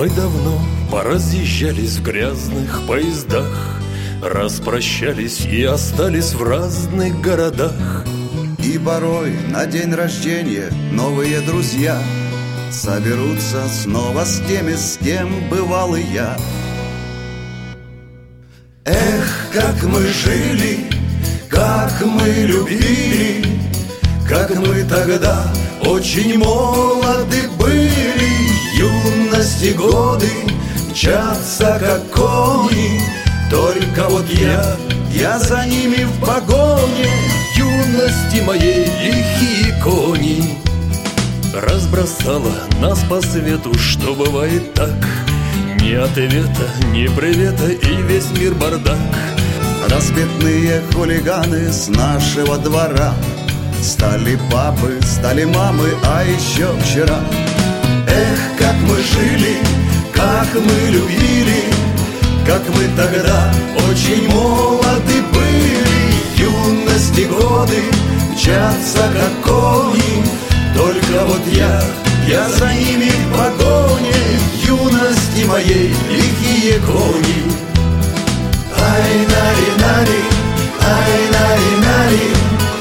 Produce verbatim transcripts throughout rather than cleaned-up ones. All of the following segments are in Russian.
Мы давно поразъезжались в грязных поездах, распрощались и остались в разных городах. И порой на день рождения новые друзья соберутся снова с теми, с кем бывал и я. Эх, как мы жили, как мы любили, как мы тогда очень молоды были. Юности годы мчатся, как кони, только вот я, я за ними в погоне. Юности моей лихие кони разбросала нас по свету, что бывает так. Ни ответа, ни привета, и весь мир бардак. Разбитные хулиганы с нашего двора стали папы, стали мамы, а еще вчера. Эх, как мы жили, как мы любили, как мы тогда очень молоды были. Юности годы мчатся, как кони, только вот я, я за ними в погоне. Юности моей лихие кони. Ай-нари-нари, ай-нари-нари,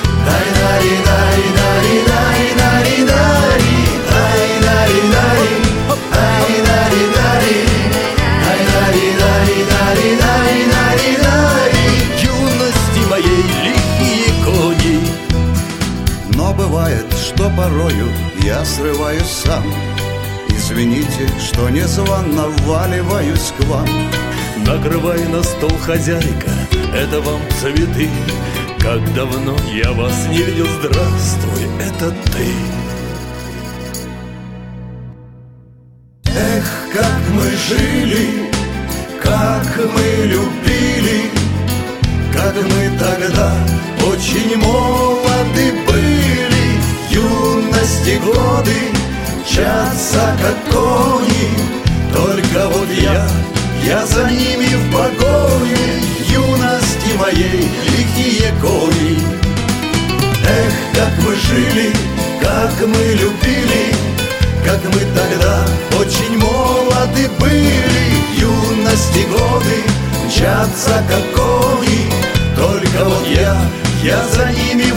ай-нари-нари-нари-нари-нари-нари, ай-нари-нари, ай-нари-нари, ай-нари-нари-нари-нари-нари-нари. Юности моей лихие кони. Но бывает, что порою я срываюсь сам. Извините, что незванно вваливаюсь к вам. Накрывай на стол, хозяйка, это вам цветы. Как давно я вас не видел, здравствуй, это ты. Эх, как мы жили, как мы любили, как мы тогда очень молоды были. Юности годы мчатся, как кони, только вот я, я за ними в погоне. Юности моей лихие кони. Эх, как мы жили, как мы любили, как мы тогда очень молоды были. Юности годы мчатся, как кони, только вот я, я за ними